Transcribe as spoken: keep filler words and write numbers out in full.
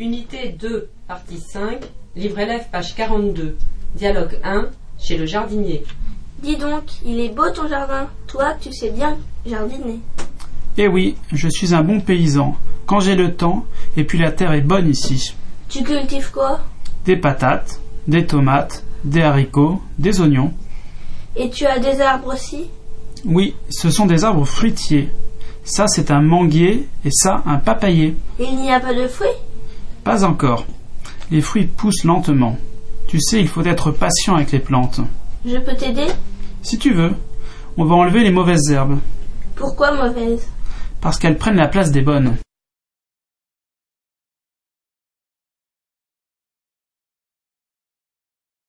Unité deux, partie cinq, livre élève, page quarante-deux. Dialogue un, chez le jardinier. Dis donc, il est beau ton jardin, toi tu sais bien jardiner. Eh oui, je suis un bon paysan, quand j'ai le temps, et puis la terre est bonne ici. Tu cultives quoi? Des patates, des tomates, des haricots, des oignons. Et tu as des arbres aussi? Oui, ce sont des arbres fruitiers. Ça, c'est un manguier, et ça, un papayer. Et il n'y a pas de fruits? Pas encore. Les fruits poussent lentement. Tu sais, il faut être patient avec les plantes. Je peux t'aider? Si tu veux. On va enlever les mauvaises herbes. Pourquoi mauvaises? Parce qu'elles prennent la place des bonnes.